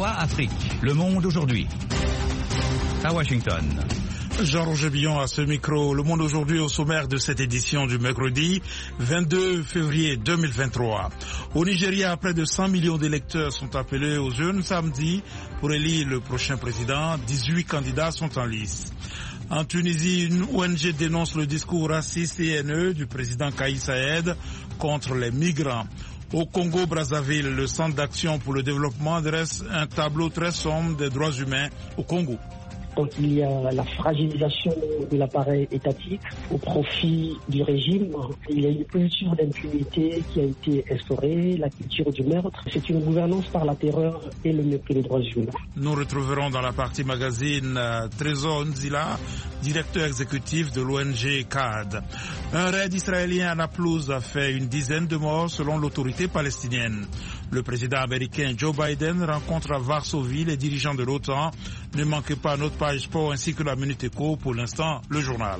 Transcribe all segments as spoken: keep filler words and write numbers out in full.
V O A Afrique. Le monde aujourd'hui. À Washington. Jean-Roger Billon à ce micro. Le monde aujourd'hui au sommaire de cette édition du mercredi vingt-deux février deux mille vingt-trois. Au Nigeria, près de cent millions d'électeurs sont appelés aux urnes samedi pour élire le prochain président. dix-huit candidats sont en lice. En Tunisie, une O N G dénonce le discours raciste et haineux du président Kais Saied contre les migrants. Au Congo-Brazzaville, le Centre d'action pour le développement dresse un tableau très sombre des droits humains au Congo. Donc il y a la fragilisation de l'appareil étatique au profit du régime. Il y a une culture d'impunité qui a été instaurée, la culture du meurtre. C'est une gouvernance par la terreur et le mépris des droits humains. Nous retrouverons dans la partie magazine euh, Trésor Nzila, directeur exécutif de l'O N G C A D. Un raid israélien à Naplouse a fait une dizaine de morts selon l'autorité palestinienne. Le président américain Joe Biden rencontre à Varsovie les dirigeants de l'OTAN. Ne manquez pas notre page sport ainsi que la Minute Éco. Pour l'instant, le journal.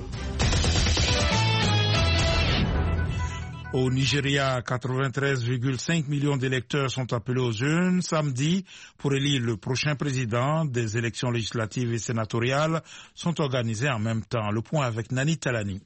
Au Nigeria, quatre-vingt-treize virgule cinq millions d'électeurs sont appelés aux urnes samedi pour élire le prochain président. Des élections législatives et sénatoriales sont organisées en même temps. Le point avec Nani Talani.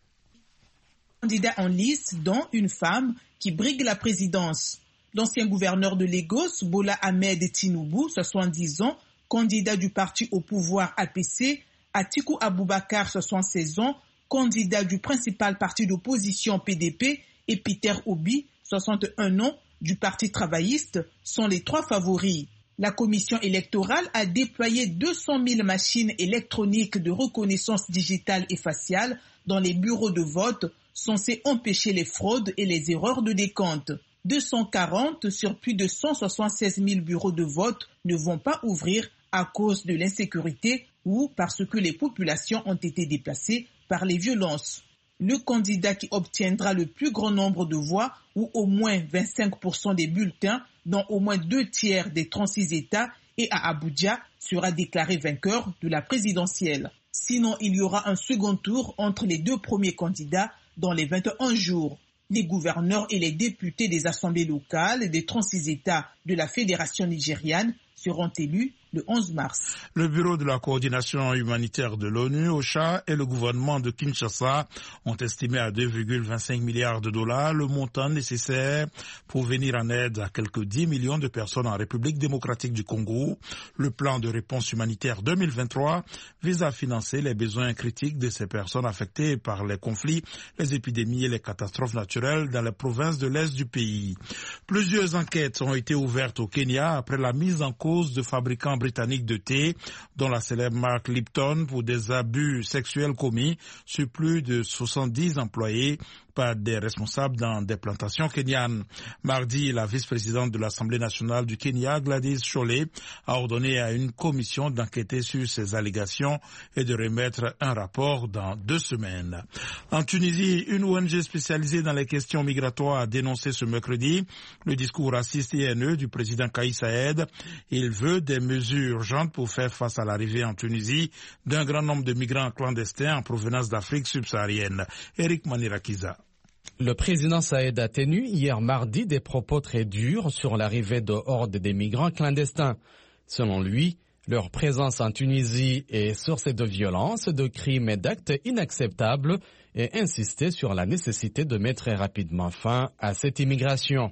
Candidats en lice, dont une femme qui brigue la présidence. L'ancien gouverneur de Lagos, Bola Ahmed Tinubu, soixante-dix ans, candidat du parti au pouvoir A P C, Atiku Abubakar, soixante-seize ans, candidat du principal parti d'opposition P D P, et Peter Obi, soixante et un ans, du parti travailliste, sont les trois favoris. La commission électorale a déployé deux cent mille machines électroniques de reconnaissance digitale et faciale dans les bureaux de vote, censées empêcher les fraudes et les erreurs de décompte. deux cent quarante sur plus de cent soixante-seize mille bureaux de vote ne vont pas ouvrir à cause de l'insécurité ou parce que les populations ont été déplacées par les violences. Le candidat qui obtiendra le plus grand nombre de voix ou au moins vingt-cinq pour cent des bulletins dans au moins deux tiers des trente-six États et à Abuja sera déclaré vainqueur de la présidentielle. Sinon, il y aura un second tour entre les deux premiers candidats dans les vingt et un jours. Les gouverneurs et les députés des assemblées locales des trente-six États de la Fédération nigériane seront élus le onze mars. Le Bureau de la coordination humanitaire de l'ONU, OCHA, et le gouvernement de Kinshasa ont estimé à deux virgule vingt-cinq milliards de dollars le montant nécessaire pour venir en aide à quelques dix millions de personnes en République démocratique du Congo. Le plan de réponse humanitaire deux mille vingt-trois vise à financer les besoins critiques de ces personnes affectées par les conflits, les épidémies et les catastrophes naturelles dans les provinces de l'Est du pays. Plusieurs enquêtes ont été ouvertes au Kenya après la mise en cause de fabricants britannique de thé, dont la célèbre marque Lipton, pour des abus sexuels commis sur plus de soixante-dix employés par des responsables dans des plantations kenyanes. Mardi, la vice-présidente de l'Assemblée nationale du Kenya, Gladys Sholé, a ordonné à une commission d'enquêter sur ces allégations et de remettre un rapport dans deux semaines. En Tunisie, une O N G spécialisée dans les questions migratoires a dénoncé ce mercredi le discours raciste et haineux du président Kais Saied. Il veut des mesures urgentes pour faire face à l'arrivée en Tunisie d'un grand nombre de migrants clandestins en provenance d'Afrique subsaharienne. Eric Manirakiza. Le président Saied a tenu hier mardi des propos très durs sur l'arrivée de hordes des migrants clandestins. Selon lui, leur présence en Tunisie est source de violence, de crimes et d'actes inacceptables et insisté sur la nécessité de mettre rapidement fin à cette immigration.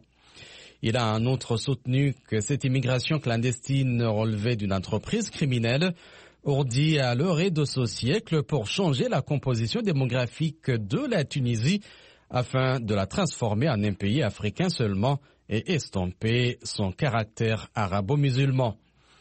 Il a en outre soutenu que cette immigration clandestine relevait d'une entreprise criminelle ourdie à l'orée de ce siècle pour changer la composition démographique de la Tunisie afin de la transformer en un pays africain seulement et estomper son caractère arabo-musulman.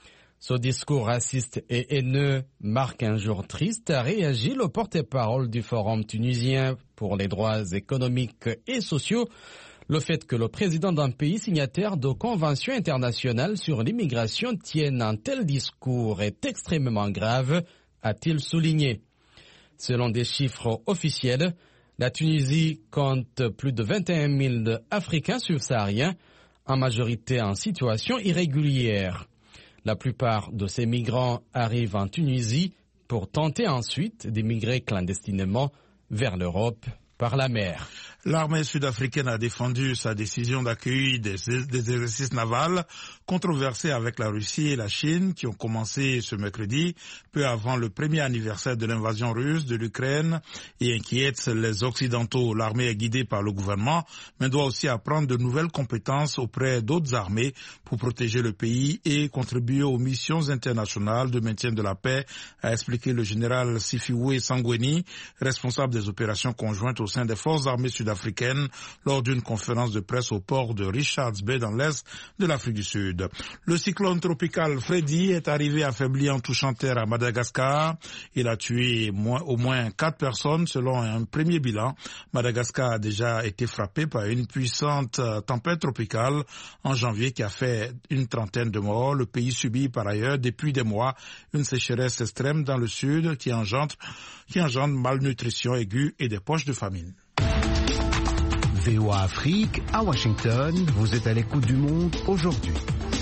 Ce discours raciste et haineux marque un jour triste, a réagi le porte-parole du Forum tunisien pour les droits économiques et sociaux. Le fait que le président d'un pays signataire de conventions internationales sur l'immigration tienne un tel discours est extrêmement grave, a-t-il souligné. Selon des chiffres officiels, la Tunisie compte plus de vingt et un mille Africains subsahariens, en majorité en situation irrégulière. La plupart de ces migrants arrivent en Tunisie pour tenter ensuite d'émigrer clandestinement vers l'Europe par la mer. L'armée sud-africaine a défendu sa décision d'accueillir des, des exercices navals controversés avec la Russie et la Chine qui ont commencé ce mercredi, peu avant le premier anniversaire de l'invasion russe de l'Ukraine et inquiète les Occidentaux. L'armée est guidée par le gouvernement, mais doit aussi apprendre de nouvelles compétences auprès d'autres armées pour protéger le pays et contribuer aux missions internationales de maintien de la paix, a expliqué le général Sifiwe Sangweni, responsable des opérations conjointes au sein des forces armées sud-africaines africaine lors d'une conférence de presse au port de Richards Bay dans l'est de l'Afrique du Sud. Le cyclone tropical Freddy est arrivé affaibli en touchant terre à Madagascar. Il a tué moins, au moins quatre personnes selon un premier bilan. Madagascar a déjà été frappé par une puissante tempête tropicale en janvier qui a fait une trentaine de morts. Le pays subit par ailleurs depuis des mois une sécheresse extrême dans le sud qui engendre, qui engendre malnutrition aiguë et des poches de famine. V O A Afrique, à Washington, vous êtes à l'écoute du monde aujourd'hui.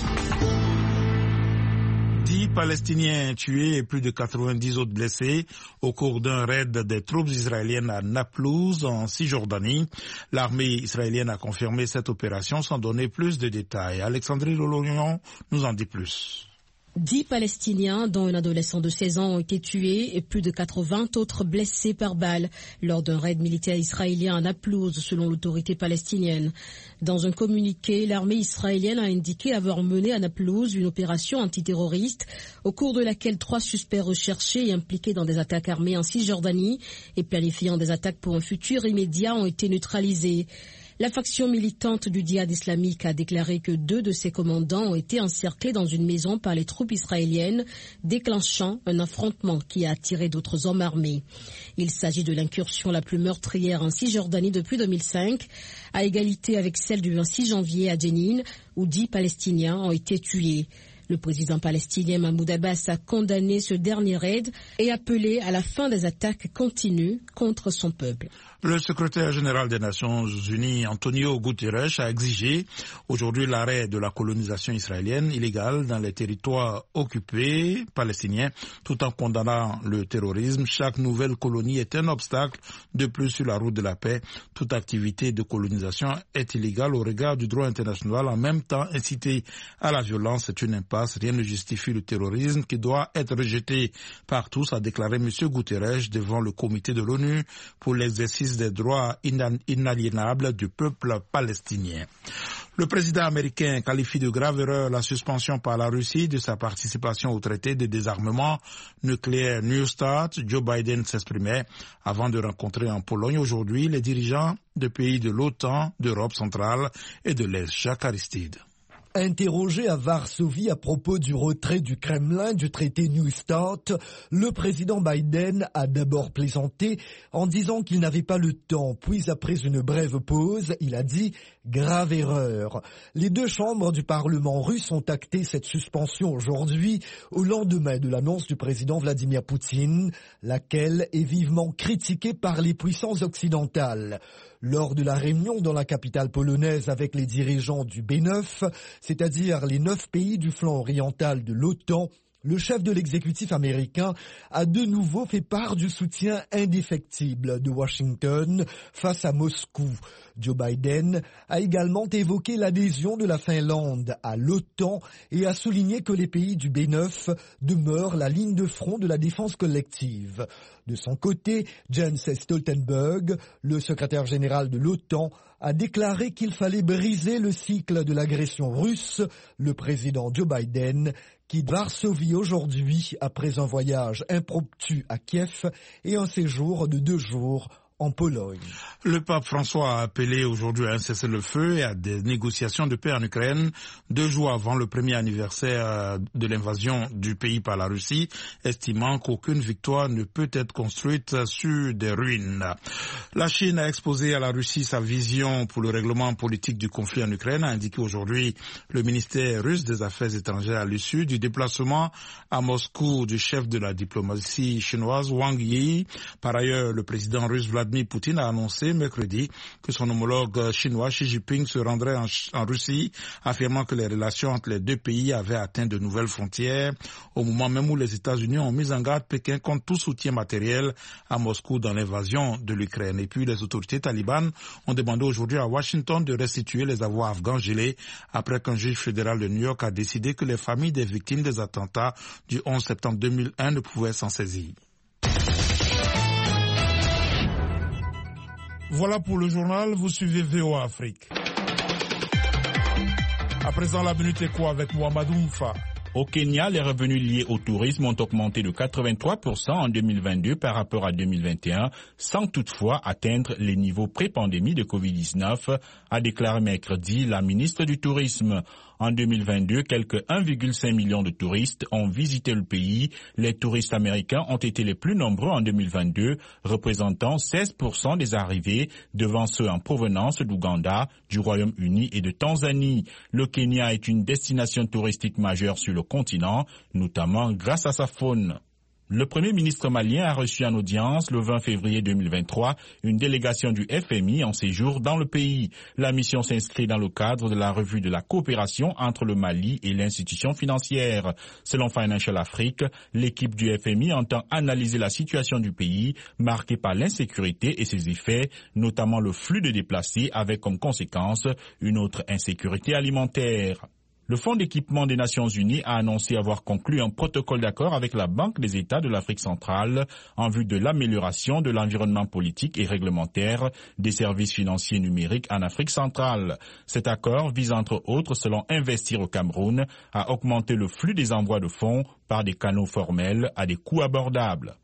dix Palestiniens tués et plus de quatre-vingt-dix autres blessés au cours d'un raid des troupes israéliennes à Naplouse, en Cisjordanie. L'armée israélienne a confirmé cette opération sans donner plus de détails. Alexandrie Lolognon nous en dit plus. Dix Palestiniens, dont un adolescent de seize ans, ont été tués et plus de quatre-vingts autres blessés par balle lors d'un raid militaire israélien à Naplouse, selon l'autorité palestinienne. Dans un communiqué, l'armée israélienne a indiqué avoir mené à Naplouse une opération antiterroriste au cours de laquelle trois suspects recherchés et impliqués dans des attaques armées en Cisjordanie et planifiant des attaques pour un futur immédiat ont été neutralisés. La faction militante du djihad islamique a déclaré que deux de ses commandants ont été encerclés dans une maison par les troupes israéliennes, déclenchant un affrontement qui a attiré d'autres hommes armés. Il s'agit de l'incursion la plus meurtrière en Cisjordanie depuis deux mille cinq, à égalité avec celle du vingt-six janvier à Jenin, où dix Palestiniens ont été tués. Le président palestinien Mahmoud Abbas a condamné ce dernier raid et appelé à la fin des attaques continues contre son peuple. Le secrétaire général des Nations Unies, Antonio Guterres, a exigé aujourd'hui l'arrêt de la colonisation israélienne illégale dans les territoires occupés palestiniens, tout en condamnant le terrorisme. Chaque nouvelle colonie est un obstacle de plus sur la route de la paix. Toute activité de colonisation est illégale au regard du droit international. En même temps, inciter à la violence est une impasse. Rien ne justifie le terrorisme qui doit être rejeté par tous, a déclaré M. Guterres devant le comité de l'ONU pour l'exercice des droits inaliénables du peuple palestinien. Le président américain qualifie de grave erreur la suspension par la Russie de sa participation au traité de désarmement nucléaire New Start. Joe Biden s'exprimait avant de rencontrer en Pologne aujourd'hui les dirigeants de pays de l'OTAN, d'Europe centrale et de l'Est. Jacques Aristide. Interrogé à Varsovie à propos du retrait du Kremlin du traité New Start, le président Biden a d'abord plaisanté en disant qu'il n'avait pas le temps. Puis, après une brève pause, il a dit « grave erreur ». Les deux chambres du Parlement russe ont acté cette suspension aujourd'hui au lendemain de l'annonce du président Vladimir Poutine, laquelle est vivement critiquée par les puissances occidentales. Lors de la réunion dans la capitale polonaise avec les dirigeants du B neuf, c'est-à-dire les neuf pays du flanc oriental de l'OTAN, le chef de l'exécutif américain a de nouveau fait part du soutien indéfectible de Washington face à Moscou. Joe Biden a également évoqué l'adhésion de la Finlande à l'OTAN et a souligné que les pays du B neuf demeurent la ligne de front de la défense collective. De son côté, Jens Stoltenberg, le secrétaire général de l'OTAN, a déclaré qu'il fallait briser le cycle de l'agression russe. Le président Joe Biden quitte Varsovie aujourd'hui après un voyage impromptu à Kiev et un séjour de deux jours en Pologne. Le pape François a appelé aujourd'hui à un cessez-le-feu et à des négociations de paix en Ukraine, deux jours avant le premier anniversaire de l'invasion du pays par la Russie, estimant qu'aucune victoire ne peut être construite sur des ruines. La Chine a exposé à la Russie sa vision pour le règlement politique du conflit en Ukraine, a indiqué aujourd'hui le ministère russe des Affaires étrangères à l'issue du déplacement à Moscou du chef de la diplomatie chinoise Wang Yi. Par ailleurs, le président russe Vladimir Vladimir Poutine a annoncé mercredi que son homologue chinois Xi Jinping se rendrait en, en Russie, affirmant que les relations entre les deux pays avaient atteint de nouvelles frontières, au moment même où les États-Unis ont mis en garde Pékin contre tout soutien matériel à Moscou dans l'invasion de l'Ukraine. Et puis les autorités talibanes ont demandé aujourd'hui à Washington de restituer les avoirs afghans gelés après qu'un juge fédéral de New York a décidé que les familles des victimes des attentats du onze septembre deux mille un ne pouvaient s'en saisir. Voilà pour le journal, vous suivez V O A Afrique. À présent, la minute éco avec Mohamedou Moufa. Au Kenya, les revenus liés au tourisme ont augmenté de quatre-vingt-trois pour cent en deux mille vingt-deux par rapport à deux mille vingt et un, sans toutefois atteindre les niveaux pré-pandémie de covid dix-neuf, a déclaré mercredi la ministre du Tourisme. En deux mille vingt-deux, quelques un virgule cinq million de touristes ont visité le pays. Les touristes américains ont été les plus nombreux en deux mille vingt-deux, représentant seize pour cent des arrivées, devant ceux en provenance d'Ouganda, du Royaume-Uni et de Tanzanie. Le Kenya est une destination touristique majeure sur le continent, notamment grâce à sa faune. Le Premier ministre malien a reçu en audience le vingt février deux mille vingt-trois une délégation du F M I en séjour dans le pays. La mission s'inscrit dans le cadre de la revue de la coopération entre le Mali et l'institution financière. Selon Financial Afrique, l'équipe du F M I entend analyser la situation du pays marquée par l'insécurité et ses effets, notamment le flux de déplacés avec comme conséquence une autre insécurité alimentaire. Le Fonds d'équipement des Nations Unies a annoncé avoir conclu un protocole d'accord avec la Banque des États de l'Afrique centrale en vue de l'amélioration de l'environnement politique et réglementaire des services financiers numériques en Afrique centrale. Cet accord vise entre autres, selon Investir au Cameroun, à augmenter le flux des envois de fonds par des canaux formels à des coûts abordables.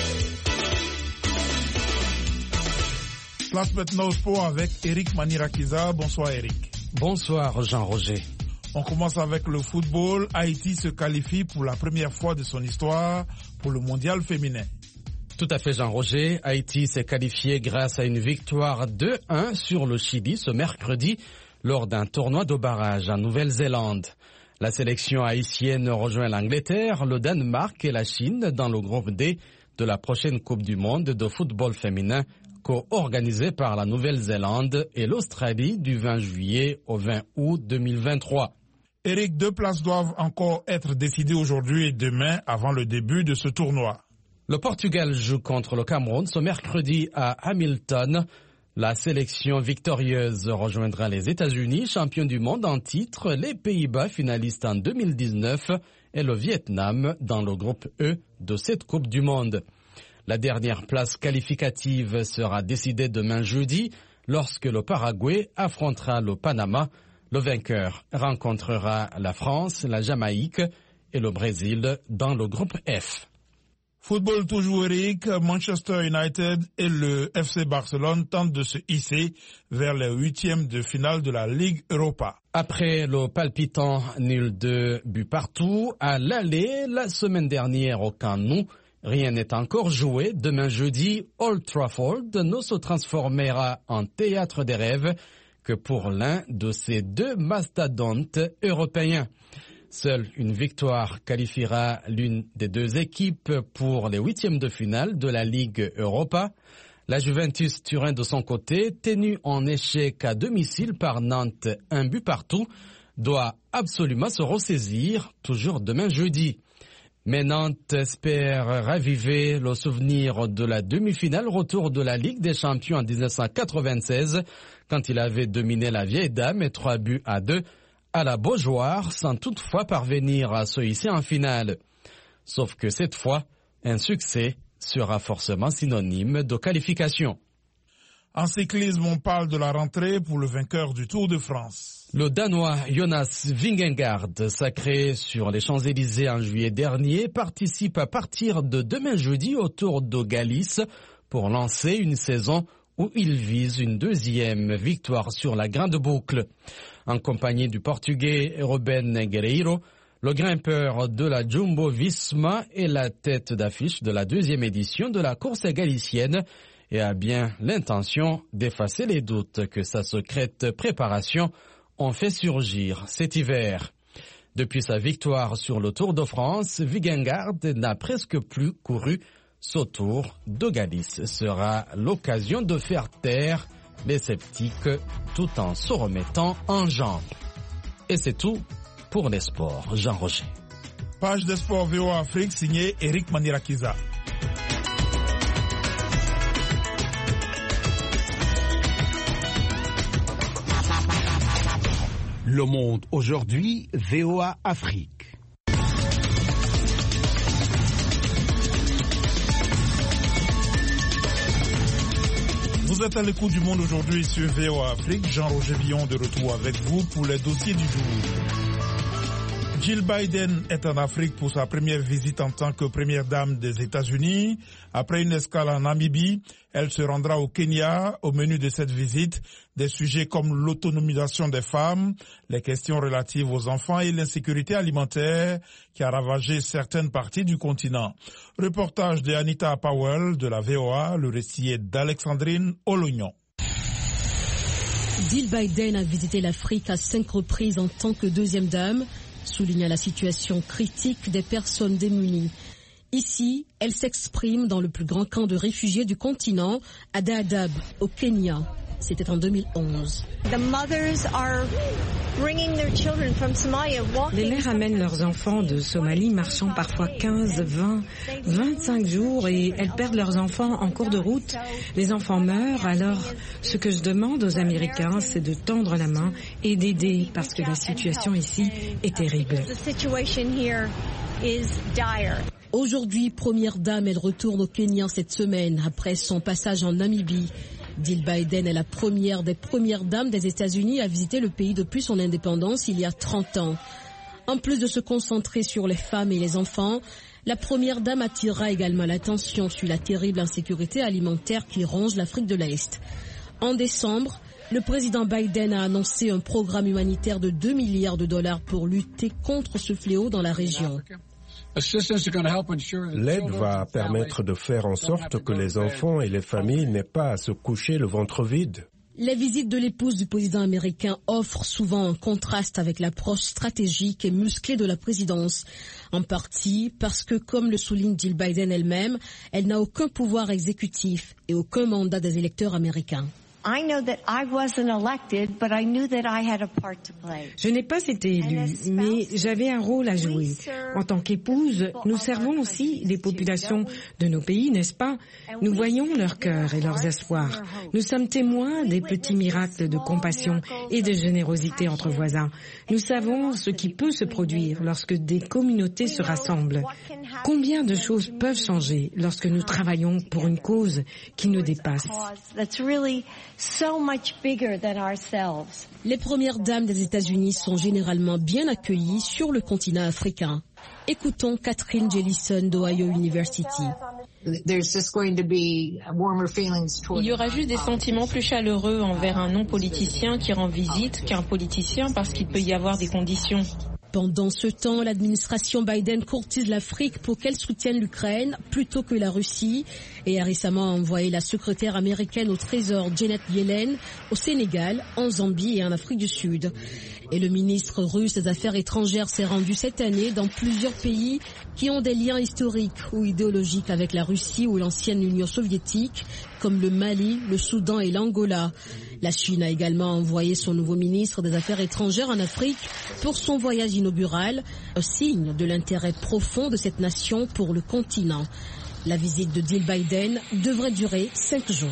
Place maintenant au sport avec Eric Manirakiza. Bonsoir Eric. Bonsoir Jean-Roger. On commence avec le football. Haïti se qualifie pour la première fois de son histoire pour le mondial féminin. Tout à fait Jean-Roger. Haïti s'est qualifié grâce à une victoire deux un sur le Chili ce mercredi lors d'un tournoi de barrage en Nouvelle-Zélande. La sélection haïtienne rejoint l'Angleterre, le Danemark et la Chine dans le groupe D de la prochaine Coupe du Monde de football féminin co-organisée par la Nouvelle-Zélande et l'Australie du vingt juillet au vingt août deux mille vingt-trois. Eric, deux places doivent encore être décidées aujourd'hui et demain avant le début de ce tournoi. Le Portugal joue contre le Cameroun ce mercredi à Hamilton. La sélection victorieuse rejoindra les États-Unis, champions du monde en titre, les Pays-Bas finalistes en deux mille dix-neuf et le Vietnam dans le groupe E de cette Coupe du Monde. La dernière place qualificative sera décidée demain jeudi lorsque le Paraguay affrontera le Panama. Le vainqueur rencontrera la France, la Jamaïque et le Brésil dans le groupe F. Football toujours Eric, Manchester United et le F C Barcelone tentent de se hisser vers les huitièmes de finale de la Ligue Europa. Après le palpitant nul de but partout à l'aller la semaine dernière au Camp Nou, rien n'est encore joué. Demain jeudi, Old Trafford ne se transformera en théâtre des rêves que pour l'un de ces deux mastodontes européens. Seule une victoire qualifiera l'une des deux équipes pour les huitièmes de finale de la Ligue Europa. La Juventus Turin de son côté, tenue en échec à domicile par Nantes, un but partout, doit absolument se ressaisir, toujours demain jeudi. Mais Nantes espère raviver le souvenir de la demi-finale retour de la Ligue des Champions en dix-neuf cent quatre-vingt-seize, quand il avait dominé la vieille dame et trois buts à deux à la Beaujoire, sans toutefois parvenir à se hisser en finale. Sauf que cette fois, un succès sera forcément synonyme de qualification. En cyclisme, on parle de la rentrée pour le vainqueur du Tour de France. Le Danois Jonas Vingegaard, sacré sur les Champs-Élysées en juillet dernier, participe à partir de demain jeudi au Tour de Galice pour lancer une saison où il vise une deuxième victoire sur la grande boucle. En compagnie du Portugais Ruben Guerreiro, le grimpeur de la Jumbo-Visma est la tête d'affiche de la deuxième édition de la course galicienne et a bien l'intention d'effacer les doutes que sa secrète préparation ont fait surgir cet hiver. Depuis sa victoire sur le Tour de France, Vingegaard n'a presque plus couru Ce tour d'Ogalis sera l'occasion de faire taire les sceptiques tout en se remettant en jambe. Et c'est tout pour les sports. Jean-Roger. Page des sports V O A Afrique signée Eric Manirakiza. Le Monde aujourd'hui, V O A Afrique. Vous êtes à l'écoute du Monde aujourd'hui sur V O A Afrique. Jean-Roger Billon de retour avec vous pour les dossiers du jour. Jill Biden est en Afrique pour sa première visite en tant que première dame des États-Unis. Après une escale en Namibie, elle se rendra au Kenya. Au menu de cette visite, des sujets comme l'autonomisation des femmes, les questions relatives aux enfants et l'insécurité alimentaire qui a ravagé certaines parties du continent. Reportage de Anita Powell de la V O A, le récit est d'Alexandrine Olognon. Jill Biden a visité l'Afrique à cinq reprises en tant que deuxième dame, soulignant la situation critique des personnes démunies. Ici, elle s'exprime dans le plus grand camp de réfugiés du continent, à Dadaab, au Kenya. C'était en deux mille onze. Les mères amènent leurs enfants de Somalie marchant parfois quinze, vingt, vingt-cinq jours et elles perdent leurs enfants en cours de route. Les enfants meurent, alors ce que je demande aux Américains, c'est de tendre la main et d'aider parce que la situation ici est terrible. Aujourd'hui, première dame, elle retourne au Kenya cette semaine après son passage en Namibie. Jill Biden est la première des premières dames des États-Unis à visiter le pays depuis son indépendance il y a trente ans. En plus de se concentrer sur les femmes et les enfants, la première dame attirera également l'attention sur la terrible insécurité alimentaire qui ronge l'Afrique de l'Est. En décembre, le président Biden a annoncé un programme humanitaire de deux milliards de dollars pour lutter contre ce fléau dans la région. L'aide va permettre de faire en sorte que les enfants et les familles n'aient pas à se coucher le ventre vide. Les visites de l'épouse du président américain offrent souvent un contraste avec l'approche stratégique et musclée de la présidence. En partie parce que, comme le souligne Jill Biden elle-même, elle n'a aucun pouvoir exécutif et aucun mandat des électeurs américains. Je n'ai pas été élue, mais j'avais un rôle à jouer. En tant qu'épouse, nous servons aussi les populations de nos pays, n'est-ce pas? Nous voyons leur cœur et leurs espoirs. Nous sommes témoins des petits miracles de compassion et de générosité entre voisins. Nous savons ce qui peut se produire lorsque des communautés se rassemblent. Combien de choses peuvent changer lorsque nous travaillons pour une cause qui nous dépasse? So much bigger than ourselves. Les premières dames des États-Unis sont généralement bien accueillies sur le continent africain. Écoutons Catherine Jellison d'Ohio University. Il y aura juste des sentiments plus chaleureux envers un non-politicien qui rend visite qu'un politicien parce qu'il peut y avoir des conditions. Pendant ce temps, l'administration Biden courtise l'Afrique pour qu'elle soutienne l'Ukraine plutôt que la Russie et a récemment envoyé la secrétaire américaine au Trésor Janet Yellen au Sénégal, en Zambie et en Afrique du Sud. Et le ministre russe des Affaires étrangères s'est rendu cette année dans plusieurs pays qui ont des liens historiques ou idéologiques avec la Russie ou l'ancienne Union soviétique, comme le Mali, le Soudan et l'Angola. La Chine a également envoyé son nouveau ministre des Affaires étrangères en Afrique pour son voyage inaugural, un signe de l'intérêt profond de cette nation pour le continent. La visite de Jill Biden devrait durer cinq jours.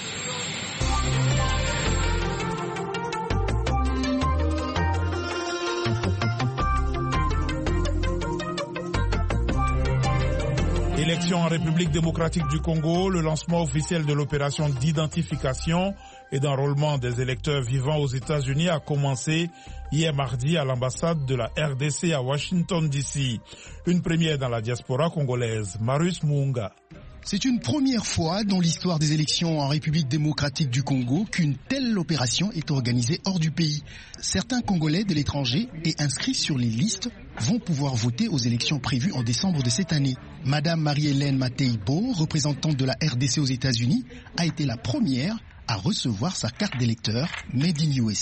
Élection en République démocratique du Congo, le lancement officiel de l'opération d'identification et d'enrôlement des électeurs vivant aux États-Unis a commencé hier mardi à l'ambassade de la R D C à Washington D C. Une première dans la diaspora congolaise. Marius Muunga. C'est une première fois dans l'histoire des élections en République démocratique du Congo qu'une telle opération est organisée hors du pays. Certains Congolais de l'étranger et inscrits sur les listes vont pouvoir voter aux élections prévues en décembre de cette année. Madame Marie-Hélène Mateibo, représentante de la R D C aux États-Unis, a été la première à recevoir sa carte d'électeur Made in U S A.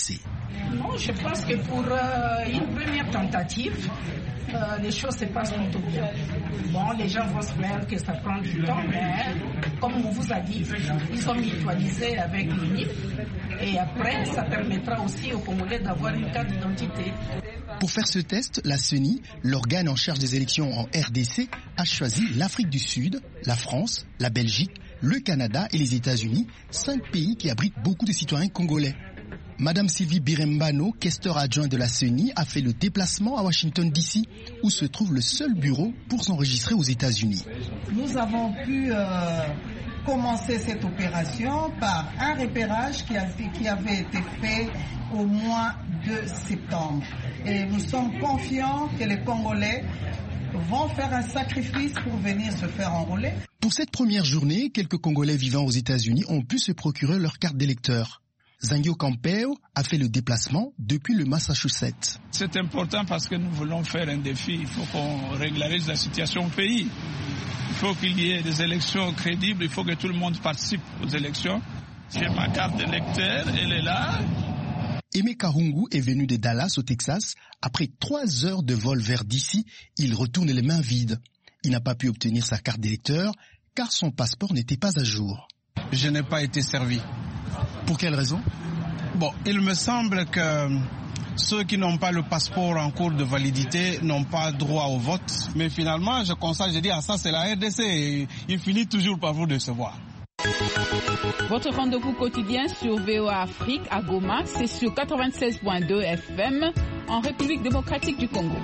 Non, je pense que pour euh, une première tentative, euh, les choses se passent plutôt bien. Bon, les gens vont se plaindre que ça prend du temps, mais comme on vous a dit, ils ont mutualisé avec l'U N I P et après, ça permettra aussi aux Congolais d'avoir une carte d'identité. Pour faire ce test, la C E N I, l'organe en charge des élections en R D C, a choisi l'Afrique du Sud, la France, la Belgique, le Canada et les États-Unis, cinq pays qui abritent beaucoup de citoyens congolais. Madame Sylvie Birembano, questeur adjoint de la C E N I, a fait le déplacement à Washington D C, où se trouve le seul bureau pour s'enregistrer aux États-Unis. Nous avons pu euh, commencer cette opération par un repérage qui, a, qui avait été fait au mois de septembre. Et nous sommes confiants que les Congolais vont faire un sacrifice pour venir se faire enrôler. Pour cette première journée, quelques Congolais vivant aux États-Unis ont pu se procurer leur carte d'électeur. Zangio Campeo a fait le déplacement depuis le Massachusetts. C'est important parce que nous voulons faire un défi. Il faut qu'on régularise la situation au pays. Il faut qu'il y ait des élections crédibles. Il faut que tout le monde participe aux élections. J'ai ma carte d'électeur, elle est là. Aimé Kahungu est venu de Dallas au Texas. Après trois heures de vol vers D C, il retourne les mains vides. Il n'a pas pu obtenir sa carte d'électeur car son passeport n'était pas à jour. Je n'ai pas été servi. Pour quelle raison? Bon, il me semble que ceux qui n'ont pas le passeport en cours de validité n'ont pas droit au vote. Mais finalement, je constate, je dis, ah ça c'est la R D C, et il finit toujours par vous décevoir. Votre rendez-vous quotidien sur V O A Afrique à Goma, c'est sur quatre-vingt-seize point deux F M en République démocratique du Congo.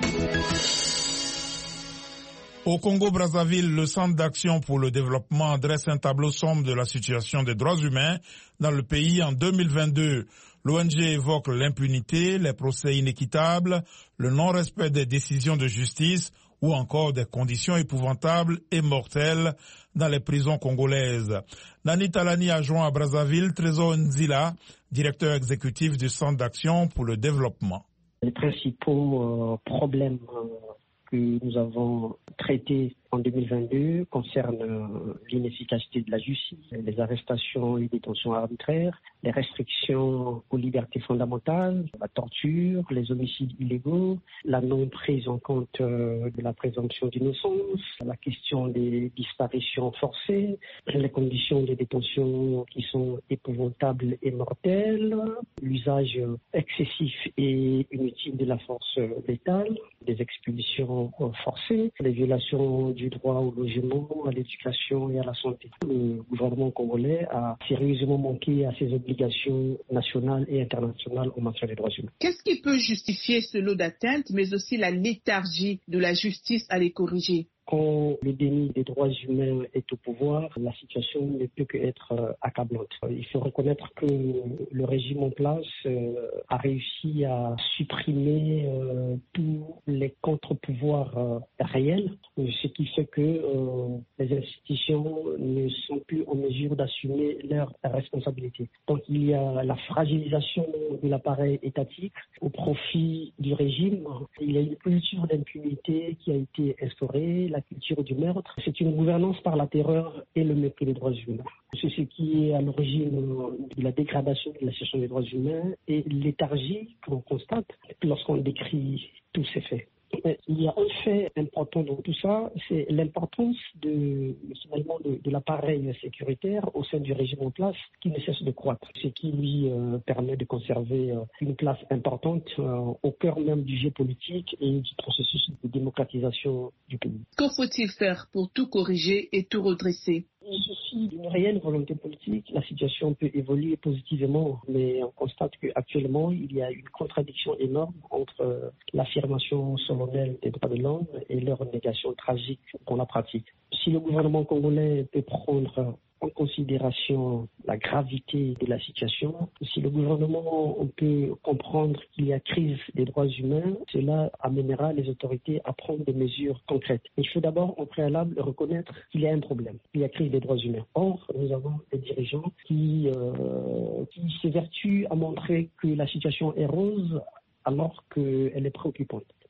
Au Congo-Brazzaville, le Centre d'action pour le développement dresse un tableau sombre de la situation des droits humains dans le pays en deux mille vingt-deux. L'O N G évoque l'impunité, les procès inéquitables, le non-respect des décisions de justice ou encore des conditions épouvantables et mortelles dans les prisons congolaises. Nani Talani a joint à Brazzaville Trésor Nzila, directeur exécutif du Centre d'action pour le développement. Les principaux euh, problèmes euh, que nous avons traités en deux mille vingt-deux concernent l'inefficacité de la justice, les arrestations et détentions arbitraires, les restrictions aux libertés fondamentales, la torture, les homicides illégaux, la non-prise en compte de la présomption d'innocence, la question des disparitions forcées, les conditions de détention qui sont épouvantables et mortelles, l'usage excessif et inutile de la force létale, des expulsions forcées, les violations du droit au logement, à l'éducation et à la santé. Le gouvernement congolais a sérieusement manqué à ses obligations nationales et internationales en matière des droits humains. Qu'est-ce qui peut justifier ce lot d'atteintes, mais aussi la léthargie de la justice à les corriger? Quand le déni des droits humains est au pouvoir, la situation ne peut qu'être accablante. Il faut reconnaître que le régime en place euh, a réussi à supprimer euh, tous les contre-pouvoirs euh, réels, ce qui fait que euh, les institutions ne sont plus en mesure d'assumer leurs responsabilités. Donc il y a la fragilisation de l'appareil étatique au profit du régime. Il y a une culture d'impunité qui a été instaurée, la culture du meurtre. C'est une gouvernance par la terreur et le mépris des droits humains. C'est ce qui est à l'origine de la dégradation de la situation des droits humains et léthargie qu'on constate lorsqu'on décrit tous ces faits. Il y a un fait important dans tout ça, c'est l'importance de, finalement de, de l'appareil sécuritaire au sein du régime en place qui ne cesse de croître, ce qui lui euh, permet de conserver euh, une place importante euh, au cœur même du jeu politique et du processus de démocratisation du pays. Que faut-il faire pour tout corriger et tout redresser? Il suffit d'une réelle volonté politique. La situation peut évoluer positivement, mais on constate qu'actuellement, il y a une contradiction énorme entre euh, l'affirmation solennelle des droits de l'homme et leur négation tragique dans la pratique. Si le gouvernement congolais peut prendre en considération la gravité de la situation, si le gouvernement on peut comprendre qu'il y a crise des droits humains, cela amènera les autorités à prendre des mesures concrètes. Il faut d'abord en préalable reconnaître qu'il y a un problème, il y a crise des droits humains. Or, nous avons des dirigeants qui, euh, qui s'évertuent à montrer que la situation est rose alors qu'elle est préoccupante.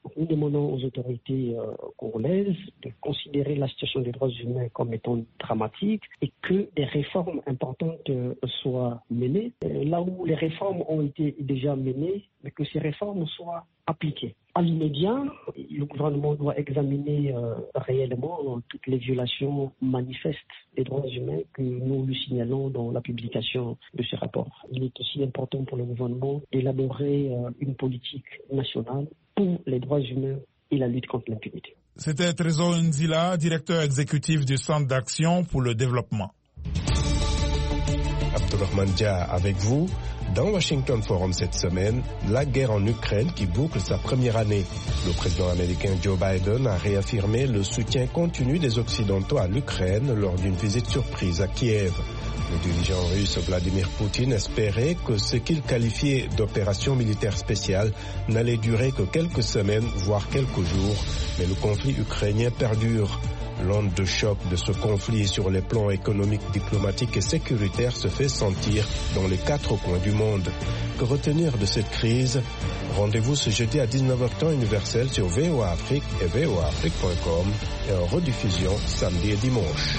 Nous demandons aux autorités euh, congolaises de considérer la situation des droits humains comme étant dramatique et que des réformes importantes euh, soient menées. Euh, là où les réformes ont été déjà menées, mais que ces réformes soient appliquées. À l'immédiat, le gouvernement doit examiner euh, réellement euh, toutes les violations manifestes des droits humains que nous lui signalons dans la publication de ce rapport. Il est aussi important pour le gouvernement d'élaborer euh, une politique nationale pour les droits humains et la lutte contre l'impunité. C'était Trésor Nzila, directeur exécutif du Centre d'action pour le développement. Abdourahmane Dia avec vous. Dans Washington Forum cette semaine, la guerre en Ukraine qui boucle sa première année. Le président américain Joe Biden a réaffirmé le soutien continu des Occidentaux à l'Ukraine lors d'une visite surprise à Kiev. Le dirigeant russe Vladimir Poutine espérait que ce qu'il qualifiait d'opération militaire spéciale n'allait durer que quelques semaines, voire quelques jours, mais le conflit ukrainien perdure. L'onde de choc de ce conflit sur les plans économiques, diplomatiques et sécuritaires se fait sentir dans les quatre coins du monde. Que retenir de cette crise? Rendez-vous ce jeudi à dix-neuf heures temps universel sur V O A Afrique et V O A Afrique point com et en rediffusion samedi et dimanche.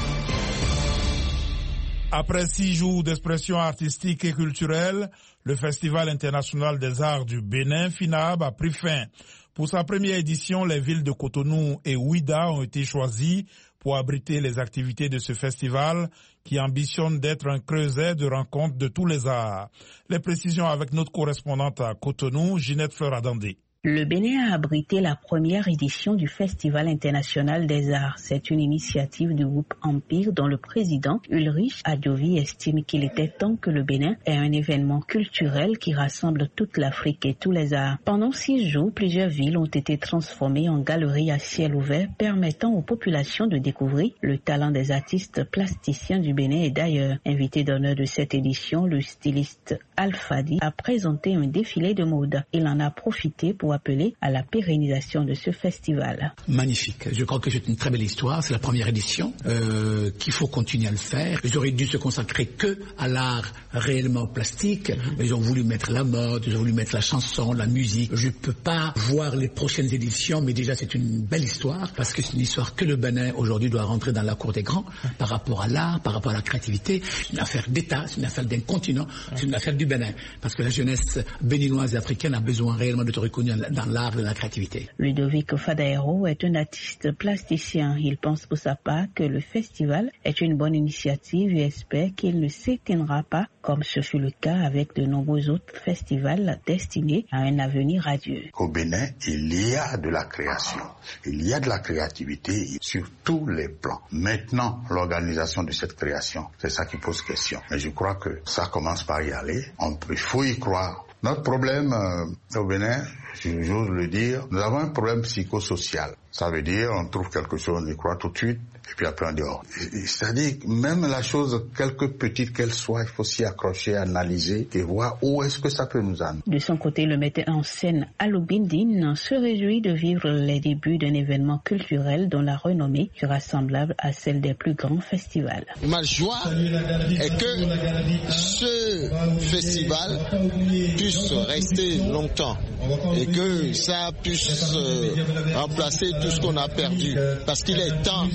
Après six jours d'expression artistique et culturelle, le Festival international des arts du Bénin, FINAB, a pris fin. Pour sa première édition, les villes de Cotonou et Ouidah ont été choisies pour abriter les activités de ce festival qui ambitionne d'être un creuset de rencontres de tous les arts. Les précisions avec notre correspondante à Cotonou, Ginette Fleur-Adandé. Le Bénin a abrité la première édition du Festival international des arts. C'est une initiative du groupe Empire dont le président Ulrich Adjovi estime qu'il était temps que le Bénin ait un événement culturel qui rassemble toute l'Afrique et tous les arts. Pendant six jours, plusieurs villes ont été transformées en galeries à ciel ouvert permettant aux populations de découvrir le talent des artistes plasticiens du Bénin et d'ailleurs. Invité d'honneur de cette édition, le styliste Alfadi a présenté un défilé de mode. Il en a profité pour appeler à la pérennisation de ce festival. Magnifique. Je crois que c'est une très belle histoire. C'est la première édition, euh, qu'il faut continuer à le faire. Ils auraient dû se consacrer que à l'art réellement plastique, mais ils ont voulu mettre la mode, ils ont voulu mettre la chanson, la musique. Je ne peux pas voir les prochaines éditions, mais déjà c'est une belle histoire, parce que c'est une histoire que le Bénin aujourd'hui doit rentrer dans la cour des grands, par rapport à l'art, par rapport à la créativité. C'est une affaire d'État, c'est une affaire d'un continent, c'est une affaire du Bénin, parce que la jeunesse béninoise et africaine a besoin réellement d'être reconnue dans l'art de la créativité. Ludovic Fadaero est un artiste plasticien. Il pense pour sa part que le festival est une bonne initiative et espère qu'il ne s'éteindra pas, comme ce fut le cas avec de nombreux autres festivals destinés à un avenir radieux. Au Bénin, il y a de la création, il y a de la créativité sur tous les plans. Maintenant, l'organisation de cette création, c'est ça qui pose question. Mais je crois que ça commence par y aller. On peut, il faut y croire. Notre problème euh, au Bénin, j'ose le dire, nous avons un problème psychosocial. Ça veut dire, on trouve quelque chose, on y croit tout de suite, et puis après on dit, oh. C'est-à-dire, même la chose, quelque petite qu'elle soit, il faut s'y accrocher, analyser, et voir où est-ce que ça peut nous amener. De son côté, le metteur en scène Alou Bindine se réjouit de vivre les débuts d'un événement culturel dont la renommée sera semblable à celle des plus grands festivals. Ma joie est que ce festival puisse rester longtemps et que ça puisse euh, remplacer tout ce qu'on a perdu, parce qu'il est temps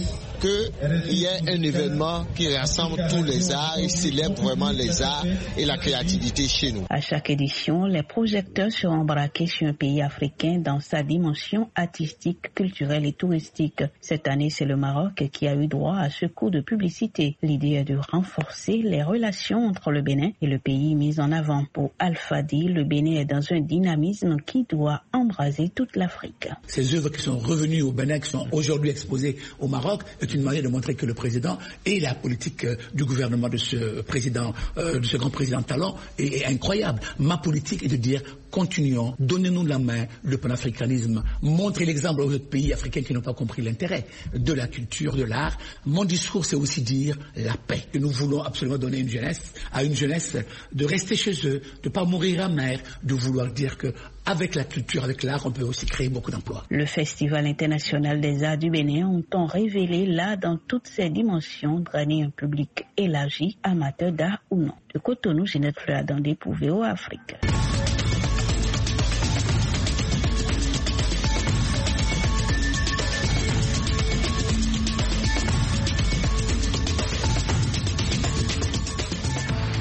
qu'il y ait un événement qui rassemble tous les arts et célèbre vraiment les arts et la créativité chez nous. À chaque édition, les projecteurs seront braqués sur un pays africain dans sa dimension artistique, culturelle et touristique. Cette année, c'est le Maroc qui a eu droit à ce coup de publicité. L'idée est de renforcer les relations entre le Bénin et le pays mis en avant. Pour Alfadi, le Bénin est dans un dynamisme qui doit embraser toute l'Afrique. Ces œuvres qui sont revenues au Bénin, qui sont aujourd'hui exposées au Maroc, est une manière de montrer que le président et la politique euh, du gouvernement de ce président, euh, de ce grand président talent est, est incroyable. Ma politique est de dire continuons, donnez-nous la main, le panafricanisme, montrez l'exemple aux autres pays africains qui n'ont pas compris l'intérêt de la culture, de l'art. Mon discours, c'est aussi dire la paix. Et nous voulons absolument donner une jeunesse, à une jeunesse de rester chez eux, de ne pas mourir amer, de vouloir dire que avec la culture, avec l'art, on peut aussi créer beaucoup d'emplois. Le Festival international des arts du Bénin entend révéler l'art dans toutes ses dimensions, drainer un public élargi, amateur d'art ou non. De Cotonou, Ginette Fleur-Adandé pour V O A Afrique.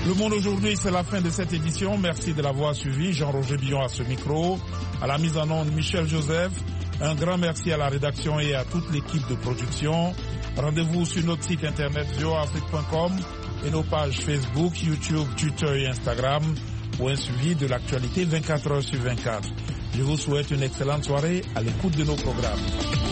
Le Monde aujourd'hui, c'est la fin de cette édition. Merci de l'avoir suivi. Jean-Roger Billon à ce micro. À la mise en onde, Michel Joseph. Un grand merci à la rédaction et à toute l'équipe de production. Rendez-vous sur notre site internet v o a afrique point com et nos pages Facebook, YouTube, Twitter et Instagram pour un suivi de l'actualité vingt-quatre heures sur vingt-quatre. Je vous souhaite une excellente soirée à l'écoute de nos programmes.